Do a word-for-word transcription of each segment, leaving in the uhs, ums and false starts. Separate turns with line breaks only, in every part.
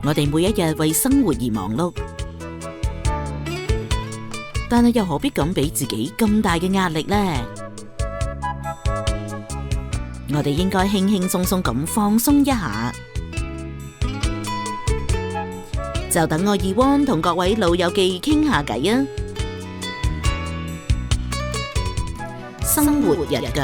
我哋每一日為生活而忙碌，但係又何必咁俾自己咁大嘅壓力呢？我哋應該輕輕鬆鬆咁放鬆一下。就等我二汪同各位老友記傾下偈啊！生活日腳。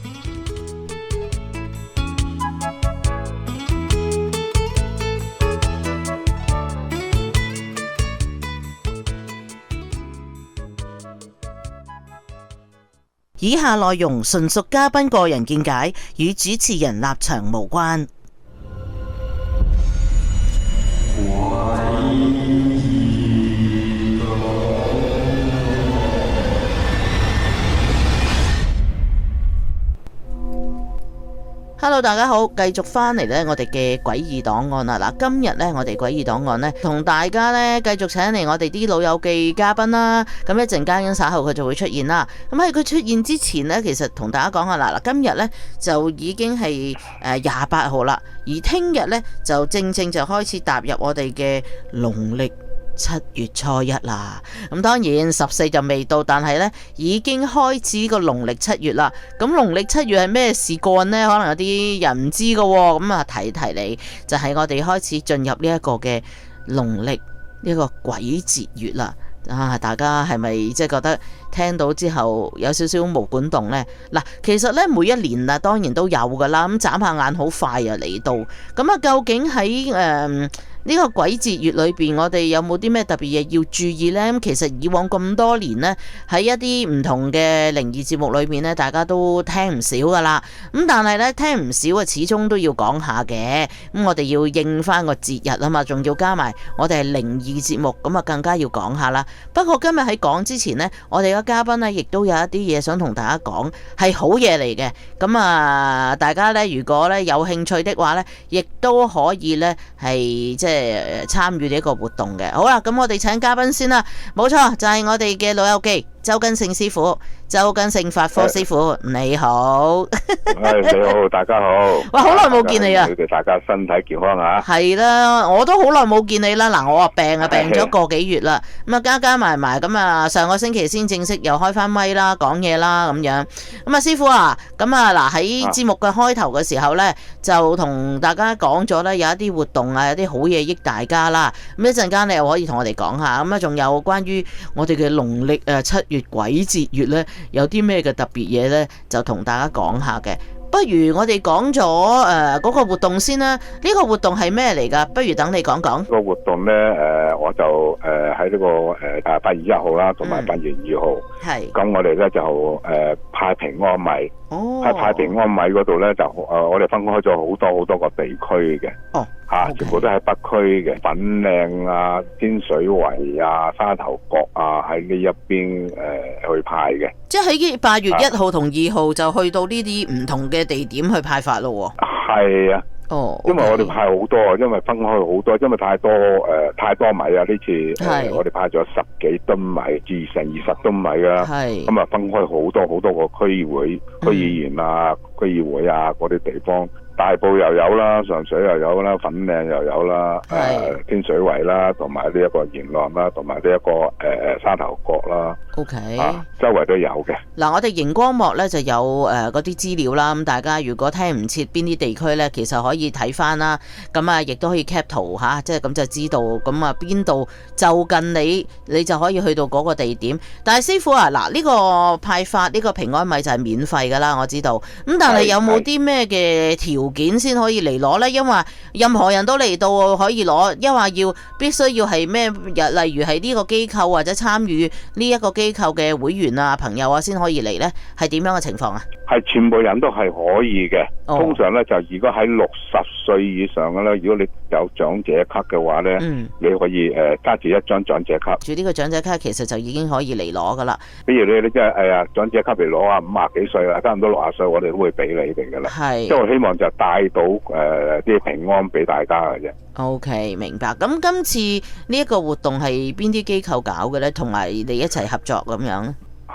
以下內容純屬嘉賓個人見解，與主持人立場無關。Hello， 大家好，繼續翻嚟呢我哋嘅詭異檔案啦。嗱，今日呢我哋詭異檔案呢同大家呢繼續請嚟我哋啲老友記嘉賓啦。咁一陣間稍後佢就會出現啦。咁喺佢出現之前呢，其實同大家講下啦。嗱，今日呢就已經係誒廿八號啦，而聽日呢就正正就開始踏入我哋嘅農曆七月初一啦。咁當然十四就未到，但係呢已經開始個農曆七月啦。咁農曆七月係咩事幹呢？可能有啲人唔知㗎喎。咁啊提提你，就係、是、我哋開始進入呢一個嘅農曆呢個鬼節月啦。啊，大家係咪即係覺得聽到之後有少少毛管動呢？嗱，其實呢每一年啊，當然都有噶啦。咁眨下眼好快啊嚟到。咁啊，究竟喺誒呢個鬼節月裏邊，我哋有冇啲咩特別嘢要注意呢？咁其實以往咁多年呢，喺一啲唔同嘅靈異節目裏面呢，大家都聽唔少噶啦。咁但係呢，聽唔少啊，始終都要講下嘅。咁我哋要應翻個節日啊嘛，仲要加埋我哋係靈異節目，咁啊更加要講下啦。不過今日喺講之前呢，我哋嘅嘉賓呢亦都有一啲嘢想同大家講，係好嘢嚟嘅。咁啊，大家呢，如果呢有興趣的話呢，亦都可以呢係即係參與呢一個活動嘅。好啦，咁我哋請嘉賓先啦。冇錯，就係、是、我哋嘅老友記周根勝師傅，周根勝法科師傅，你好。
係你好，大家好。
哇，好耐冇見你啊！
你哋大家身體健康啊！
係啦，我都好耐冇見你啦。嗱，我啊病啊病咗個幾月啦。咁啊加加埋埋，咁啊上個星期先正式又開翻咪啦，講嘢啦咁樣。咁啊師傅啊，咁啊嗱喺節目嘅開頭嘅時候咧，就同大家講咗咧有一啲活動啊，有啲好嘢益大家啦。咁一陣間你又可以同我哋講下。咁啊仲有關於我哋嘅農曆誒七月鬼節月咧，有啲咩嘅特別嘢咧，就同大家講下嘅。不如我哋講咗誒嗰個活動先啦。呢、這個活動係咩嚟噶？不如等你講講。
個活動咧，誒、呃，我就誒喺呢個誒誒八月一號啦，同埋八月二號。係、嗯。咁我哋咧就誒、呃、派平安米。哦。喺派平安米嗰度咧，就誒、呃、我哋分開咗好多好多個地區嘅。哦。吓、啊，全部都喺北區嘅，粉嶺啊、天水圍啊、沙頭角啊，喺呢一邊誒、呃、去派嘅。即係喺八月一號同二號就去到呢啲唔同嘅地點去派發咯。係啊。哦。因為我哋派好多，因為分開好多，因為太多誒、呃、太多米啊！呢次、呃、我哋派咗十幾噸米至成二十噸米啦。係。咁啊，分開好多好多個區議會、區議員啊、區議會啊嗰啲地方。大埔又有啦，上水又有啦，粉嶺又有啦，誒、呃、天水圍啦，同埋呢一個元朗啦，同埋呢一個誒、呃、沙頭角啦。O、okay. K、啊。周圍都有嘅。嗱，我哋熒光幕咧就有誒嗰啲資料啦。咁大家如果聽唔切邊啲地區咧，其實可以睇翻啦。咁啊，亦都可以 cap 圖嚇，即係咁就知道。咁啊，邊度就近你，你就可以去到嗰個地點。但係師傅啊，嗱呢、呢個派發呢、呢個平安米就係免費㗎啦，我知道。咁但係有冇啲咩嘅條件先可以嚟攞呢？因為任何人都嚟到可以攞，因為要必須要係咩？例如係呢個機構或者參與呢一個機構嘅會員啊、朋友啊，先可以嚟呢？係點樣嘅情況啊？係全部人都係可以嘅。Oh. 通常呢，就如果喺六十歲以上嘅咧，如果你有長者卡嘅話呢，嗯、你可以誒揸住一張長者卡。住呢個長者卡其實就已經可以嚟攞噶啦。比如你你即係誒呀長者卡嚟攞啊，五十幾歲啦，差唔多六十歲，我哋都會俾你哋噶啦。係，即係我希望就帶到誒啲、呃、平安俾大家嘅啫。OK， 明白。咁今次呢一個活動係邊啲機構搞嘅咧？同埋你一齊合作咁樣？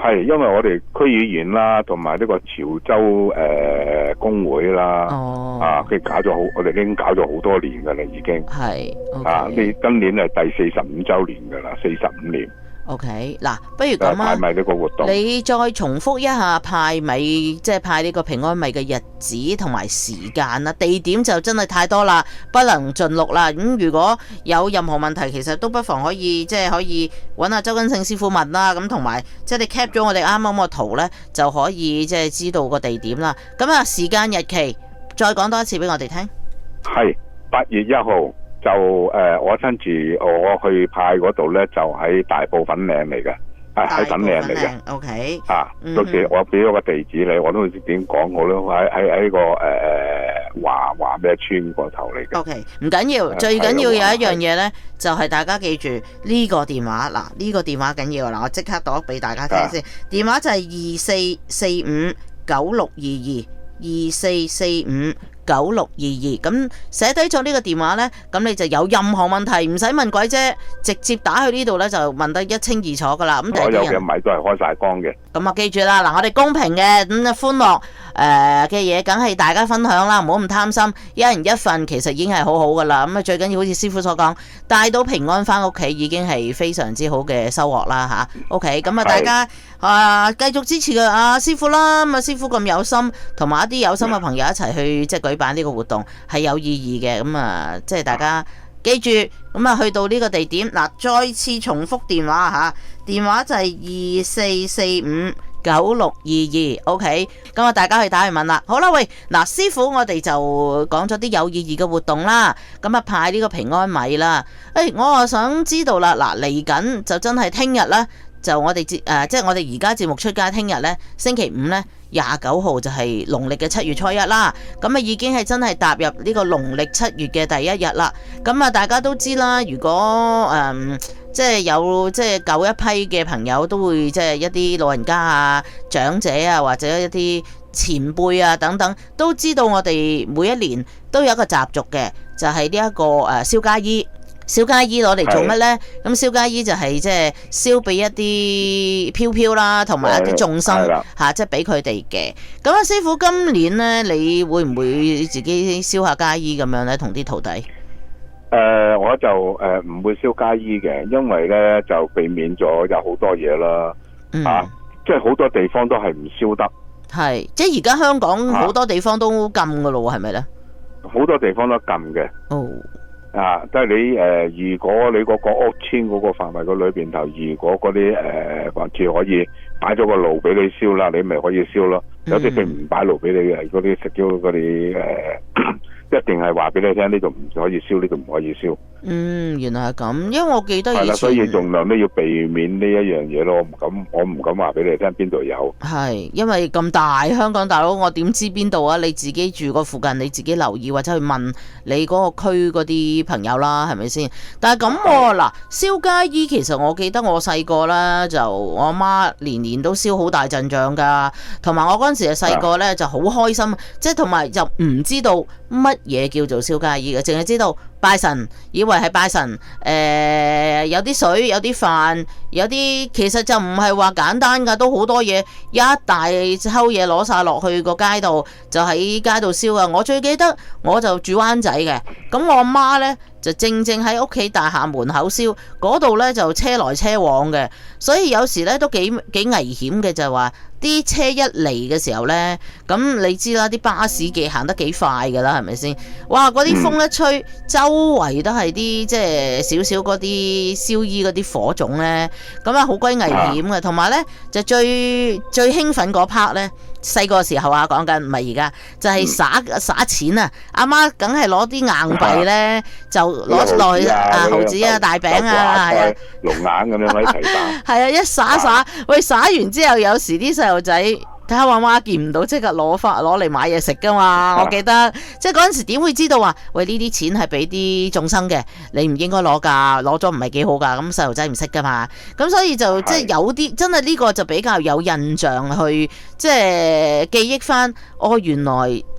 係，因為我哋區議員啦，同埋呢個潮州誒、呃、工會啦，
哦、
啊，佢搞咗好，我哋已經搞咗好多年噶啦，已經
係、okay、
啊，呢今年係第四十五週年噶啦，四十五年。
OK， 嗱，不如咁啊，
派米呢個活動，
你再重複一下派米，即係派呢個平安米嘅日子同埋時間啦，地點就真係太多啦，不能盡錄啦。咁如果有任何問題，其實都不妨可以即係可以揾下周根勝師傅問啦。咁同埋即係你 cap 咗我哋啱啱個圖呢，就可以即係知道個地點啦。咁啊，時間日期再講多一次俾我哋聽。
係八月一號。就誒、呃，我親自我去派嗰度咧，就喺大埔粉嶺嚟嘅，係喺粉嶺嚟嘅。
O K。
啊，到時我俾咗個地址你，我都唔知點講好咯。喺喺喺個誒華華咩村個頭嚟嘅。
O K， 唔緊要，最緊要有一樣嘢咧，就係大家記住呢個電話嗱，呢個電話緊要嗱，我即刻讀俾大家聽先。電話就係二四四五九六二二二四四五。九六二二，咁寫低咗呢個電話呢，咁你就有任何問題唔使問鬼啫，直接打去呢度呢，就問得一清二楚噶啦。咁
所有嘅米都係開晒光嘅。咁
啊，記住啦，嗱，我哋公平嘅咁啊，歡樂誒嘅嘢，梗係大家分享啦，唔好咁貪心，一人一份其實已經係好好噶啦。咁啊，最緊要好似師傅所講，帶到平安翻屋企已經係非常之好嘅收穫啦吓。OK， 咁啊，大家啊繼續支持嘅阿師傅啦。咁啊，師傅咁有心，同埋一啲有心嘅朋友一齊去即係舉辦呢個活動係有意義嘅。咁啊，即係大家記住，咁啊去到呢個地點嗱，再次重複電話吓，電話就係二四四五九六二二 ，OK， 咁啊大家去打去問啦。好啦，喂，嗱，師傅，我哋就講咗啲有意義嘅活動啦，咁啊派呢個平安米啦。誒、哎，我啊想知道啦，嗱，嚟緊就真係聽日啦。就我哋節誒，即係我哋而家節目出街，聽日咧星期五咧廿九號就係農曆嘅七月初一啦。咁啊已經係真係踏入呢個農曆七月嘅第一日啦。咁啊大家都知啦，如果誒、嗯、即係有即係舊一批嘅朋友都會即係一啲老人家啊、長者啊，或者一啲前輩啊等等，都知道我哋每一年都有一個習俗嘅，就係呢一個誒燒家衣。燒家衣攞嚟做乜呢？咁燒家衣就係即係燒俾一啲飄飄啦，同埋一啲眾生吓，即係俾佢哋嘅。咁啊，師傅今年呢，你會唔會自己燒下家衣咁樣呢？同啲徒弟？誒、
呃，我就誒唔、呃、會燒家衣嘅，因為呢就避免咗有好多嘢啦。嗯、啊，即係好多地方都係唔燒得。係，即係而家香港好多地方都禁噶咯，係咪呢？好多地方都禁嘅。哦。啊，即係你誒、呃，如果你嗰個屋村嗰個範圍個裏邊頭，如果嗰啲誒或者可以擺咗個爐俾你燒啦，你咪可以燒咯。有啲佢唔擺爐俾你嘅，嗰啲食咗嗰啲誒，一定係話俾你聽，呢度唔可以燒，呢度唔可以燒。嗯，原來係咁，因為我記得以前係啦，所以盡量都要避免呢一樣嘢咯。我唔敢，我唔敢話俾你聽邊度有。係，因為咁大香港大佬，我點知邊度啊？你自己住嗰附近，你自己留意或者去問你嗰個區嗰啲朋友啦，係咪先？但係咁喎，嗱，燒家衣其實我記得我細個啦，就我阿媽年年都燒好大陣仗㗎，同埋我嗰陣時嘅細個咧就好開心，即係同埋就唔知道乜嘢叫做燒家衣嘅，淨係知道拜神，以為係拜神，誒、呃、有啲水，有啲飯，有啲其實就唔係話簡單㗎，都好多嘢，一大抽嘢攞晒落去個街度，就喺街度燒啊！我最記得我就住灣仔嘅，咁我阿媽呢，就正正喺屋企大廈門口燒，嗰度呢就車來車往嘅，所以有時呢都幾幾危險嘅，就係話啲車一嚟嘅時候呢，咁你知啦，啲巴士嘅行得幾快噶啦，係咪先？哇！嗰啲風一吹，周圍都係啲即係少少嗰啲燒衣嗰啲火種呢，咁啊好鬼危險嘅。同埋呢，就最最興奮嗰 part 呢，細個時候啊講緊，唔係而家，就係灑灑錢啊！阿媽梗係攞啲硬幣呢，就攞落去啊毫子啊大餅啊，係啊龍眼咁樣喺齊打，係啊一灑灑，喂灑完之後，有時啲細路仔睇下媽媽見唔到，即刻攞翻攞嚟買嘢食噶嘛。我記得即係嗰陣時點會知道話，喂呢啲錢係俾啲眾生嘅，你唔應該攞噶，攞咗唔係幾好噶。咁細路仔唔識噶嘛，咁所以就即係有啲真係呢個就比較有印象去即係記憶翻，哦原來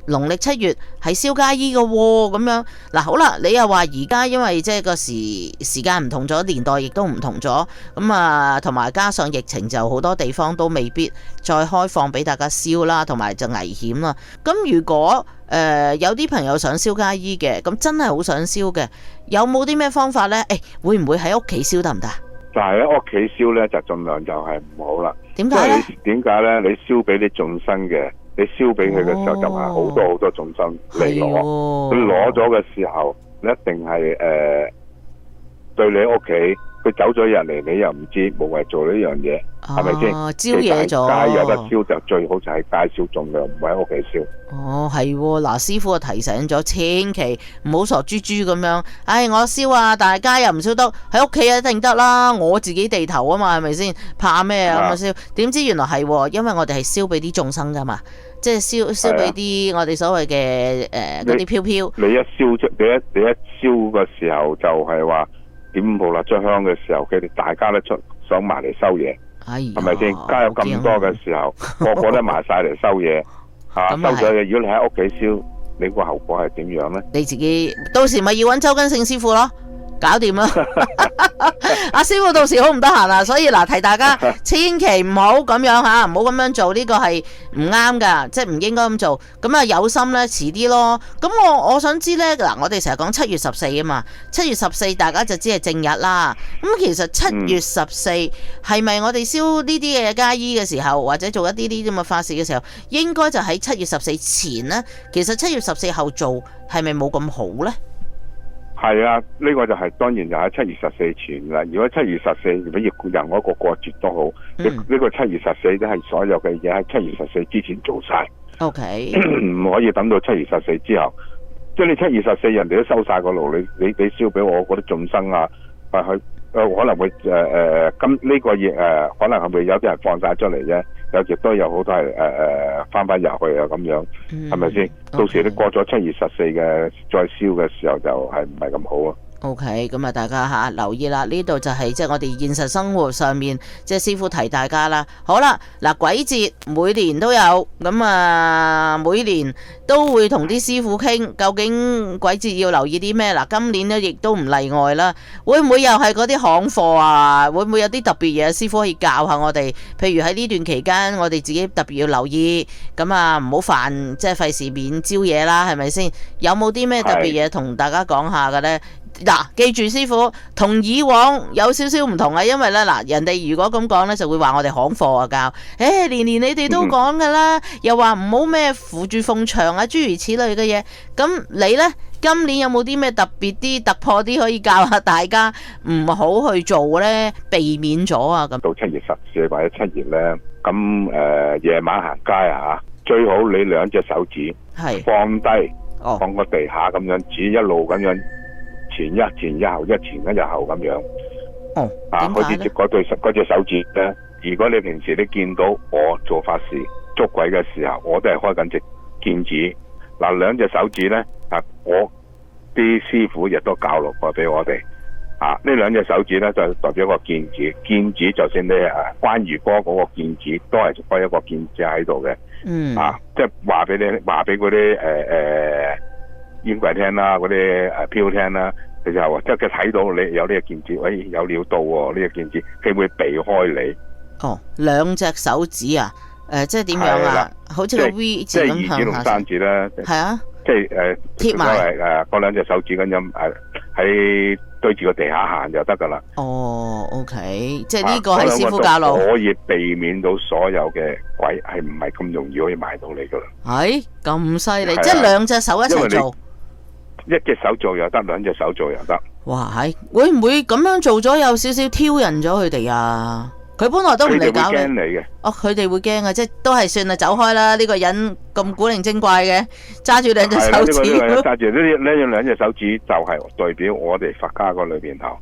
農曆七月係燒街衣嘅喎，咁樣嗱好啦，你又話而家因為即係個時時間唔同咗，年代亦都唔同咗，咁啊同埋加上疫情就好多地方都未必再開放俾大家燒啦，同埋就危險啦。咁如果誒、呃、有啲朋友想燒街衣嘅，咁真係好想燒嘅，有冇啲咩方法呢？誒、欸、會唔會喺屋企燒得唔得？
但係喺屋企燒呢，就盡量就係唔好啦。點
解咧？
點解呢？你燒俾啲眾生嘅，你燒俾佢嘅時候、哦、就係好多好多眾生嚟攞，佢攞咗嘅時候，你一定係誒、呃、對你屋企。佢走咗入嚟，你又唔知，無謂做呢樣嘢，係咪先？
招惹咗。
街有得燒就最好就喺街燒，仲量唔喺屋企燒。
哦，係喎，嗱，師傅就提醒咗，千祈唔好傻豬豬咁樣。唉、哎，我燒啊，但係街又唔燒得，喺屋企一定得啦。我自己地頭啊嘛，係咪先？怕咩啊咁啊燒？點知原來係喎，因為我哋係燒俾啲眾生噶嘛，即係燒燒俾啲我哋所謂嘅誒嗰啲飄飄。
你一燒出，你一你一燒嘅時候就係話。點冇啦？出香嘅時候，佢哋大家都出想埋嚟收嘢，係咪先？街有咁多嘅時候，個個都埋晒嚟收嘢，吓收咗嘢。如果你喺屋企燒，你個後果係點樣咧？
你自己到時咪要揾周根勝師傅咯。搞掂啦！阿師傅到時好唔得閒啊，所以嗱提大家千祈唔好咁樣吓，唔好咁樣做，呢個係唔啱噶，即係唔應該咁做。咁啊有心咧，遲啲咯。咁我我想知咧，嗱我哋成日講七月十四啊嘛，七月十四大家就知係正日啦。咁其實七月十四係咪我哋燒呢啲嘅街衣嘅時候，或者做一啲啲咁嘅法事嘅時候，應該就喺七月十四前呢？其實七月十四後做係咪冇咁好咧？
係啊，呢、這個就係、是、當然就喺七月十四前啦。如果七月十四，如果要任何一個過節都好，呢、嗯、呢個七月十四都係所有嘅嘢喺七月十四之前做晒。O K，唔可以等到七月十四之後。即係你七月十四，人哋都收晒個爐，你你你燒俾我嗰啲眾生啊，啊去誒可能會誒誒，今呢個月誒、呃、可能係會有啲人放晒出嚟啫，有亦都有好多係誒誒翻翻入去啊咁樣，係咪先？到時你過咗七月十四嘅再燒嘅時候，就係唔係咁好啊？
OK，咁啊，大家吓留意啦，呢度就係即係我哋現實生活上面，即係師傅提大家啦。好啦，嗱鬼節每年都有，咁啊每年都會同啲師傅傾，究竟鬼節要留意啲咩？嗱，今年咧亦都唔例外啦。會唔會又係嗰啲行貨啊？會唔會有啲特別嘢？師傅可以教下我哋，譬如喺呢段期間，我哋自己特別要留意，咁啊唔好犯，即係費事免招嘢啦，係咪先？有冇啲咩特別嘢同大家講下嘅呢？嗱、啊，記住師傅同以往有少少唔同啊，因為咧嗱，人哋如果咁講咧，就會話我哋行貨啊教，誒、欸，年年你哋都講噶啦，又話唔好咩扶住鳳牆啊，諸如此類嘅嘢。咁你咧今年有冇啲咩特別啲突破啲可以教下大家唔好去做咧，避免咗啊？咁
到七月十四或者七月咧，咁誒夜晚行街啊，最好你兩隻手指係放低，哦、放個地下咁樣指一路咁樣。前一前一後一前一後咁樣，哦，啊，嗰啲嗰對嗰隻手指咧，如果你平時你見到我做法事捉鬼嘅時候，我都係開緊隻劍指，嗱、啊、兩隻手指咧，啊，我啲師傅亦都教落過俾我哋，啊，呢兩隻手指咧就代表一個劍指，劍指就算你誒關羽哥嗰個劍指都係開一個劍指喺度嘅，嗯，啊，即係話俾你話俾嗰啲誒誒。呃煙鬼聽啦，嗰啲誒飄聽啦，佢就話即係佢睇到你有呢個劍指，喂、哎、有料到喎、哦，呢、這個劍指佢會避開你。哦，兩隻手指啊，誒、呃、即係點樣啊？好似個 V 字咁向下。即係二指同三指啦。係啊。即係誒貼埋誒嗰兩隻手指咁樣誒喺對住個地下行就得噶啦。哦 ，OK， 即係呢個係師傅教路，可以避免到所有嘅鬼係唔係咁容易可以埋到你噶啦。係咁犀利，即係兩隻手一齊做。一隻手做又得，兩隻手做又得。哇，係會唔會咁樣做咗有少少挑釁咗佢哋啊？佢本來都唔嚟搞你。佢哋會驚你嘅。哦，佢哋會驚啊，即係都係算啦，走開啦。呢、這個人咁古靈精怪嘅，揸住兩隻手指。揸住呢呢樣兩隻手指就係代表我哋佛家個裏邊頭。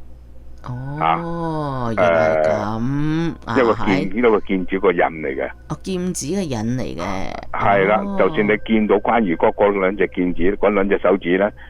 哦，原來咁。呃、一個劍呢個劍指個印嚟嘅。哦，劍指嘅印嚟嘅。係啦、哦，就算你見到關羽哥嗰兩隻劍指，嗰兩隻手指咧，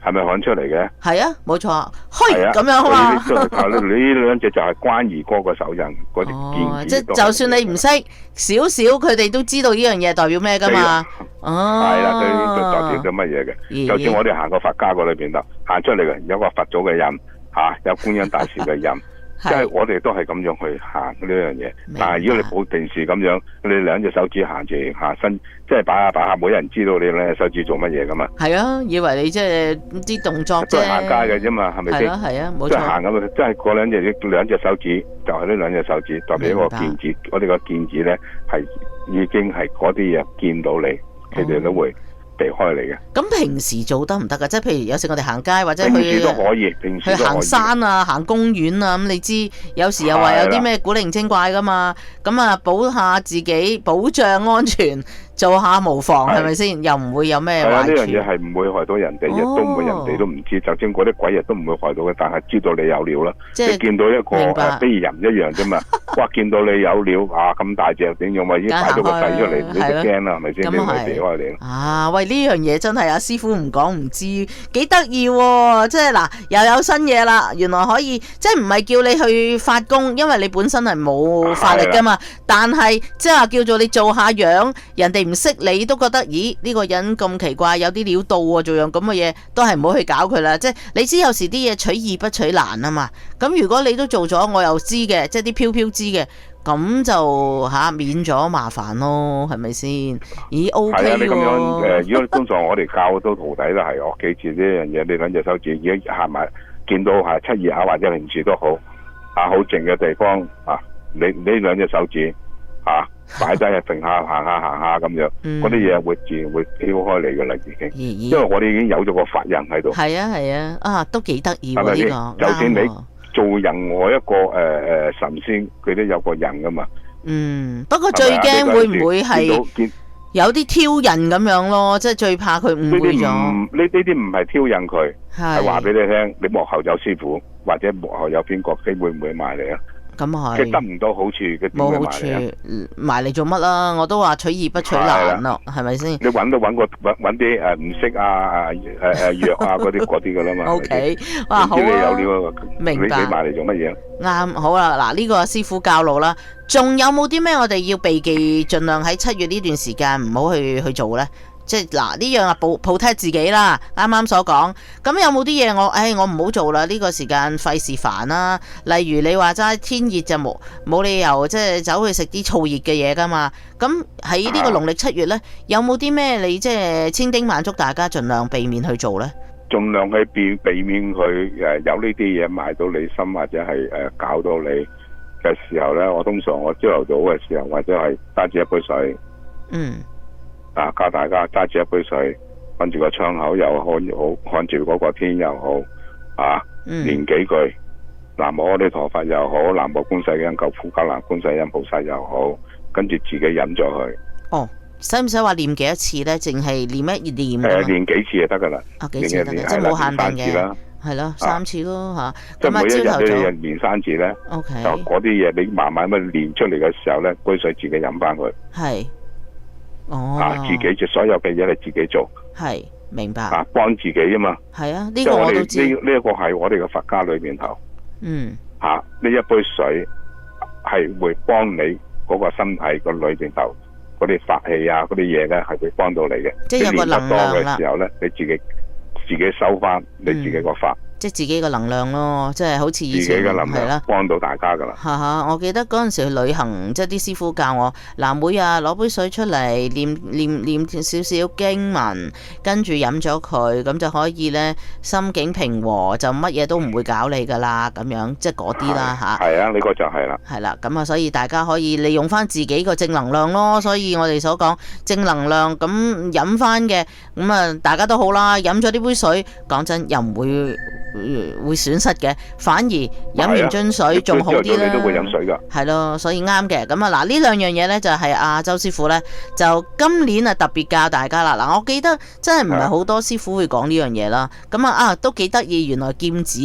係咪看出嚟嘅？
係啊，冇錯，虛咁樣啊嘛。
呢兩隻就係關二哥個手印嗰啲劍指。
即係就算你唔識少少，佢哋都知道呢樣嘢代表咩噶嘛。哦，
係啦，佢代表咗乜嘢嘅？就算我哋行過佛家嗰裏邊度行出嚟嘅，有個佛祖嘅印吓，有觀音大士嘅印。即係我哋都係咁樣去行呢樣嘢，但係如果你冇定時咁樣，你兩隻手指行住下身，即係擺下擺下，冇人知道你兩隻手指做乜嘢噶嘛？係
啊，以為你即係啲動作啫，
都係行街嘅啫嘛，係咪先？
係啊，係啊，冇錯。
即係行咁，即係嗰兩隻兩隻手指，就係呢兩隻手指代表一個劍指。我哋個劍指咧係已經係嗰啲嘢見到你，佢哋都會避開你嘅。
咁平時做得唔得噶？即係譬如有時我哋行街或者去，
平時都可以，平時
去行山啊，行公園啊，咁你知有時又話有啲咩古靈精怪噶嘛？咁啊，保下自己，保障安全，做下無妨，係咪先？又唔會有咩壞處。
呢樣嘢係唔會害到人哋，亦都唔會人哋都唔知。就算嗰啲鬼亦都唔會害到嘅，但係知道你有料啦。即係見到一個比如人一樣啫嘛。哇！見到你有料啊，咁大隻點樣？我已經擺咗個掣出嚟，你就驚啦，係咪先？你咪避開你。啊！
喂，呢樣嘢真係阿師傅唔講唔知，幾得意喎！即係嗱，又有新嘢啦。原來可以，即係唔係叫你去發功，因為你本身係冇法力噶嘛。但係即係話叫做你做下樣，人哋唔識你都覺得，咦？呢個人咁奇怪，有啲料到喎，做樣咁嘅嘢，都係唔好去搞佢啦。即係你知有時啲嘢取易不取難啊嘛。咁如果你都做咗，我又知嘅，即係啲飄飄知嘅，咁就吓、啊、免咗麻煩咯，係咪先？咦 ？O K 喎。係啊，你咁樣誒、
呃，如果通常我哋教到徒弟都係，我記住呢樣嘢，你兩隻手指，如果行埋見到係七二口或者零字都好，啊，好靜嘅地方啊，你呢兩隻手指啊。擺低啊，揈下行下行下咁樣，嗰啲嘢會自然會飄開嚟噶啦，已經。因為我哋已經有咗個法印喺度。係啊係啊，啊都幾得意喎呢個。 就算你做任何一個誒誒、呃、神仙，佢都有個印噶嘛。
嗯，不過最驚會唔會係有啲挑釁咁樣咯？即係最怕佢誤會咗。
呢呢啲唔係挑釁佢，係話俾你聽，你幕後有師傅或者幕後有邊個，佢會唔會賣你啊？
咁係，
即係得唔到好處嘅，
冇好處，埋嚟做乜啦？我都話取易不取難咯，係咪先？
你揾都揾個揾揾啲誒唔識啊誒誒藥啊嗰啲嗰啲噶啦嘛。
O K， 哇好啊，
你有料
明白。
你埋嚟做乜嘢？
啱，好啦，嗱呢個師傅教路啦，仲有冇啲咩我哋要避忌，盡量喺七月呢段時間唔好去去做咧？即係嗱呢樣啊，保保護自己啦，啱啱所講。咁有冇啲嘢我，誒、哎、我唔好做啦，呢、這個時間費事煩啦。例如你話齋天熱就冇冇理由即係走去食啲燥熱嘅嘢噶嘛。咁喺呢個農曆七月呢，有冇啲咩你即係千叮萬囑大家盡量避免去做呢？
盡量去避避免佢誒有呢啲嘢埋到你心或者係誒搞到你嘅時候呢。我通常我朝頭早嘅時候或者係揸住一杯水。嗯。啊！教大家揸住一杯水，看住個窗口又好，看住嗰個天又好，啊，嗯、念幾句南無阿彌陀佛又好，南無觀世音救苦救難觀世音菩薩又好，跟住自己飲咗佢。哦，使唔使話念幾多次咧？淨係念一念？誒、呃，念幾次就得噶啦。啊，幾次得嘅，即係冇限定嘅。係咯，三次咯吓。即係每一日你念三次咧。O K。就嗰啲嘢，你慢慢咁練出嚟嘅時候咧，杯水自己飲翻佢。係。哦，啊，自己做所有嘅嘢，你自己做，係明白啊，幫自己啊嘛，係啊，呢個我都知，呢呢一個係我哋嘅佛家裏面頭，嗯，吓呢一杯水係會幫你嗰個身體個裏邊頭嗰啲法器啊，嗰啲嘢咧係會幫到你嘅，即係有個能量啦。嘅時候咧，你自己自己收翻你自己個法。即係自己嘅能量咯，即係好似以前係啦，幫到大家噶啦。嚇嚇，我記得嗰陣時去旅行，即係啲師傅教我，嗱每日攞杯水出嚟，念念念少少經文，跟住飲咗佢，咁就可以咧心境平和，就乜嘢都唔會搞你噶啦，咁樣即係嗰啲啦嚇。係啊，呢個就係啦。係啦，咁啊，所以大家可以利用翻自己個正能量咯。所以我哋所講正能量，咁飲翻嘅，咁啊大家都好啦。飲咗呢杯水，講真又唔會。會損失嘅，反而飲完樽水仲好啲啦。你都會飲水噶，係咯，所以啱嘅。咁啊，嗱呢兩樣嘢咧就係阿周師傅咧，就今年啊特別教大家啦。嗱，我記得真係唔係好多師傅會講呢樣嘢啦。咁啊啊都幾得意，原來劍指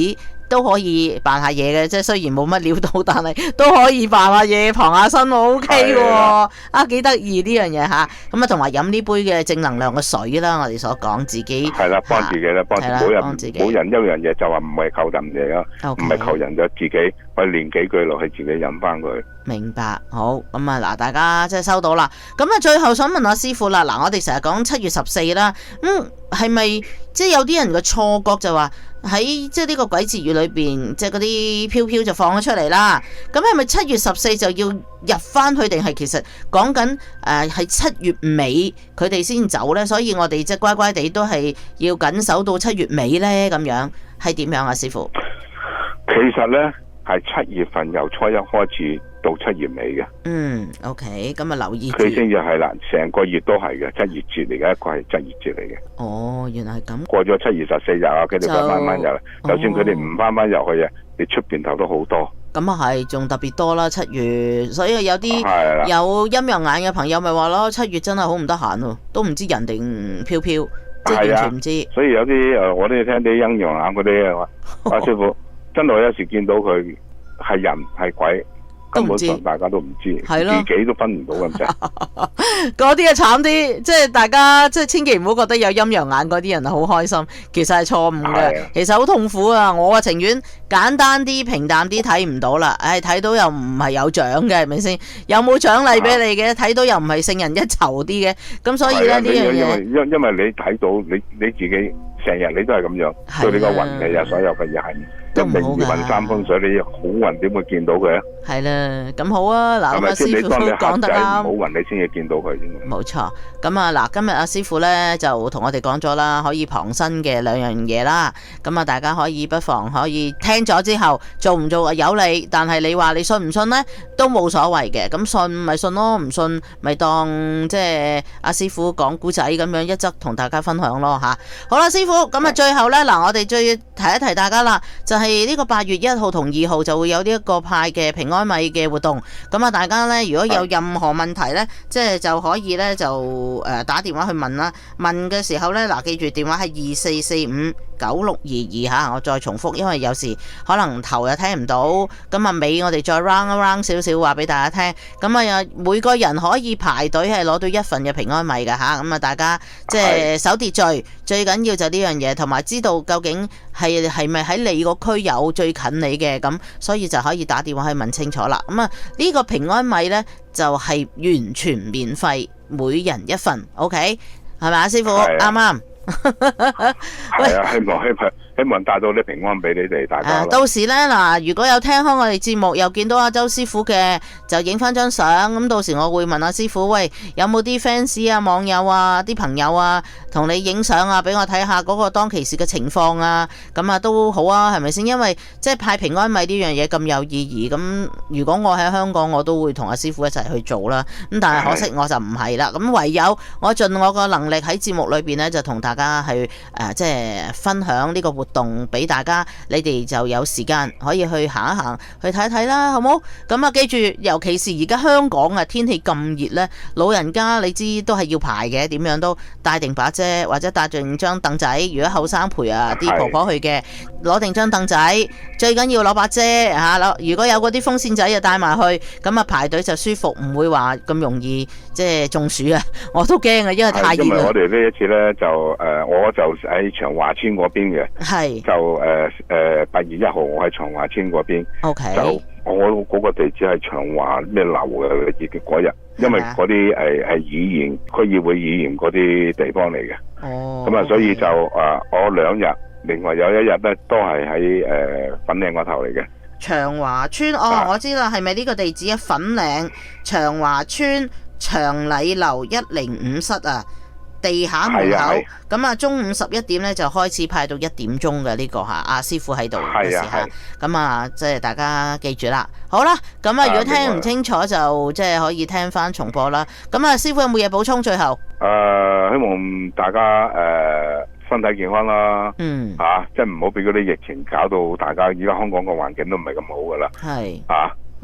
都可以扮下嘢嘅，即係雖然冇乜料到，但係都可以扮下嘢，傍下身，O K 喎，啊幾得意呢樣嘢吓，咁啊同埋飲呢杯嘅正能量嘅水啦，我哋所講自己
係啦，幫自己啦，幫冇人冇人一樣嘢就話唔係靠人哋咯，唔係靠人就自己去練幾句落去，自己飲翻佢。
明白，好咁啊嗱，大家即係收到啦。咁啊，最後想問下師傅啦，嗱，我哋成日講七月十四啦，咁係咪即係有啲人嘅錯覺就話喺即係呢個鬼節月裏邊，即係嗰啲飄飄就放咗出嚟啦？咁係咪七月十四就要入翻去，定係其實講緊誒係七月尾佢哋先走呢？所以我哋即係乖乖地都係要緊守到七月尾呢？咁樣係點樣啊，師傅？
其實呢，係七月份由初一開始到七月尾嘅。嗯
，OK， 咁啊留意住。
佢先至係啦，成個月都係嘅，七月節嚟嘅，一個係七月節嚟嘅。
哦，原來係咁。過
咗七月十四日啊，佢哋就慢慢入啦。就算佢哋唔翻翻入去啊，你出邊頭都好多。
咁啊係，仲特別多啦，七月，所以有啲有陰陽眼嘅朋友咪話咯，七月真係好唔得閒喎，都唔知人定飄飄，即係完全唔知。
所以有啲誒，我都聽啲陰陽眼嗰啲話，阿師傅真係有時見到佢係人係鬼。根本上大家都唔知，自己都分唔到咁滯。
嗰啲啊慘啲，即係大家即係千祈唔好覺得有陰陽眼嗰啲人好開心，其實係錯誤嘅，其實好痛苦啊！我啊情願簡單啲、平淡啲睇唔到啦，唉睇到又唔係有獎嘅，係咪先？有冇獎勵俾你嘅？睇到又唔係勝人一籌啲嘅，咁所以咧呢樣嘢，因為
因因為你睇到你你自己成日你都係咁樣，對你個運氣啊，所有嘅嘢係。一名二運三風水，你好運點會見到佢啊？
係啦，咁好啊，嗱咁啊師傅都講得啱。
好運你先至見到佢。
冇錯，咁啊嗱，今日阿師傅咧就同我哋講咗啦，可以旁身嘅兩樣嘢啦。咁啊，大家可以不妨可以聽咗之後做唔做啊有利，但係你話你信唔信咧都冇所謂嘅。咁信咪信咯，唔信咪當即係阿師傅講古仔咁樣一則同大家分享咯吓。好啦，師傅，咁啊最後咧嗱，我哋再提一提大家啦，就係。係呢個八月一號同二號就會有呢一個派嘅平安米嘅活動，咁啊大家呢，如果有任何問題呢，即係就可以呢，就誒打電話去問啦。問嘅時候呢，嗱記住電話係二四四五九六二二吓，我再重複，因為有時可能頭又聽唔到，咁啊尾我哋再 round 一 round 少少話俾大家聽。咁啊每個人可以排隊係攞到一份嘅平安米㗎吓，咁啊大家即係守秩序，最緊要就呢樣嘢，同埋知道究竟係係咪喺你個區有最近你嘅，咁所以就可以打電話去問清楚啦。咁啊呢個平安米呢，就係完全免費，每人一份 ，OK 係咪啊師傅啱啱？
係啊，希望希望希望帶到啲平安俾你哋大家。
啊，到時咧嗱，如果有聽開我哋節目，又見到阿周師傅嘅，就影翻張相。咁到時我會問阿師傅，喂，有冇啲 fans 啊、網友啊、啲朋友啊，同你影相啊，俾我睇下嗰個當其時嘅情況啊。咁啊都好啊，係咪先？因為即係派平安米呢樣嘢咁有意義。咁如果我喺香港，我都會同阿師傅一齊去做啦。咁但係可惜我就唔係啦。咁唯有我盡我個能力喺節目裏邊咧，就同大家去誒、呃，即係分享呢個活動俾大家，你哋就有時間可以去行一行，去睇睇啦，好冇？咁啊，記住，尤其是而家香港啊，天氣咁熱呢，老人家你知都係要排嘅，點樣都帶定把遮，或者帶定張凳仔。如果後生陪啊啲婆婆去嘅，攞定張凳仔，最緊要攞把遮吓。如果有嗰啲風扇仔就帶埋去，咁啊排隊就舒服，唔會話咁容易即係中暑啊！我都驚啊，因為太熱啦。因為
我哋呢一次呢，就誒、呃，我就喺長華村嗰邊嘅，係就誒誒八月一號我喺長華村嗰邊，okay. 就我嗰個地址係長華咩樓嘅嘅嗰日，因為嗰啲誒係議員區議會議員嗰啲地方嚟嘅，哦，咁啊所以就誒、呃、我兩日，另外有一日咧都係喺誒粉嶺嗰頭嚟嘅。
長華村哦，啊、我知啦，係咪呢個地址啊？粉嶺長華村長禮樓一零五室啊？地下門口，咁啊中午十一點咧就開始派到一點鐘嘅呢個吓，阿師傅喺度嘅時候，咁啊即係大家記住啦。好啦，咁啊如果聽唔清楚就即係可以聽翻重播啦。咁啊師傅有冇嘢補充最後？
誒、呃，希望大家誒、呃、身體健康啦，嗯，吓即係唔好俾嗰啲疫情搞到大家而家香港個環境都唔係咁好噶啦，係啊。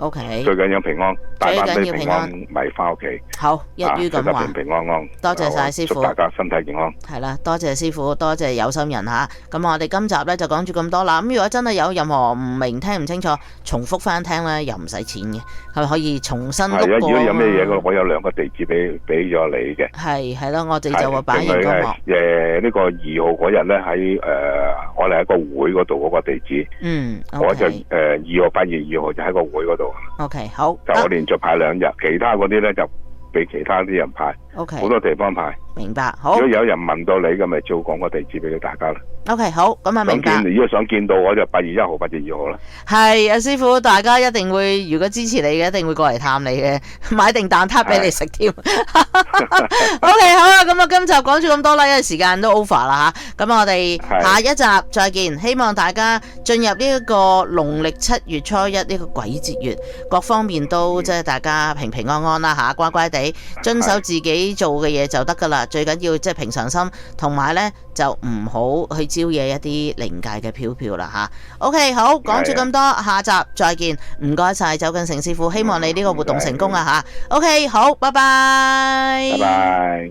OK，
最緊要平安，大班
最緊要
啲平安咪翻屋企。
好，一於咁話，
平平安安。
多謝晒師傅，
祝大家身體健康。
係啦，多謝師傅，多謝有心人吓。咁我哋今集咧就講住咁多啦。咁如果真係有任何唔明、聽唔清楚，重複翻聽咧又唔使錢嘅，係可以重新錄過。
係啊，如果有咩嘢，我有兩個地址俾俾咗你嘅。
係係咯，我哋就會擺喺個幕。
誒，呢個二號嗰日咧喺誒，我哋喺個會嗰度嗰個地址。
嗯，
我就誒二號八月二號就喺個會嗰度。
OK， 好。
就我連續派兩日，其他嗰啲咧就俾其他啲人派。
OK，
好多地方派。
明白。好。
如果有人問到你咁，咪照講個地址俾大家啦。
OK， 好，咁啊明白。
如果想見到我就八月一號、八月二號啦。
係啊，師傅，大家一定會，如果支持你嘅，一定會過嚟探你嘅，買定蛋撻俾你食添。OK， 好啦，咁啊，今集講咗咁多啦，因為時間都 over 啦吓，咁我哋下一集再見。希望大家進入呢一個農曆七月初一呢個鬼節月，各方面都即係大家平平安安啦吓，乖乖地遵守自己做嘅嘢就得噶啦。最緊要即係平常心，同埋呢就唔好去招惹一啲靈界嘅飄飄啦吓。OK， 好，講住咁多，下集再見。唔該晒周根成師傅，希望你呢個活動成功啊吓。OK， 好，拜拜。
拜拜。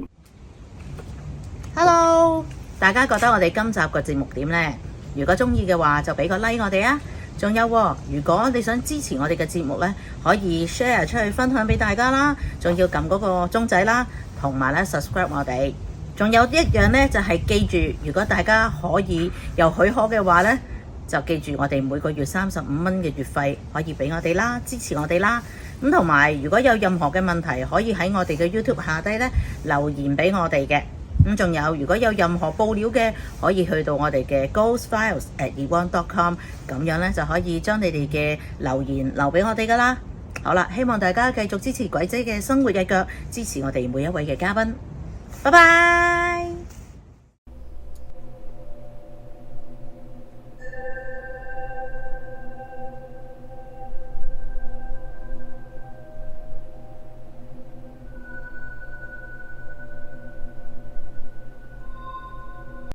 Hello， 大家覺得我哋今集嘅節目點呢？如果中意嘅話，就俾個 like 我哋啊！仲有，如果你想支持我哋嘅節目呢，可以 share 出去分享俾大家啦，仲要撳嗰個鐘仔啦，同埋咧 subscribe 我哋。仲有一樣呢，就係記住，如果大家可以有許可嘅話呢，就記住我哋每個月三十五蚊嘅月費可以俾我哋啦，支持我哋啦。咁同埋，如果有任何嘅問題，可以喺我哋嘅 YouTube 下低呢留言俾我哋嘅。咁仲有，如果有任何報料嘅，可以去到我哋嘅 ghost files at e one dot com， 咁樣呢就可以將你哋嘅留言留俾我哋噶啦。好啦，希望大家繼續支持鬼姐嘅生活日腳，支持我哋每一位嘅嘉賓。拜拜。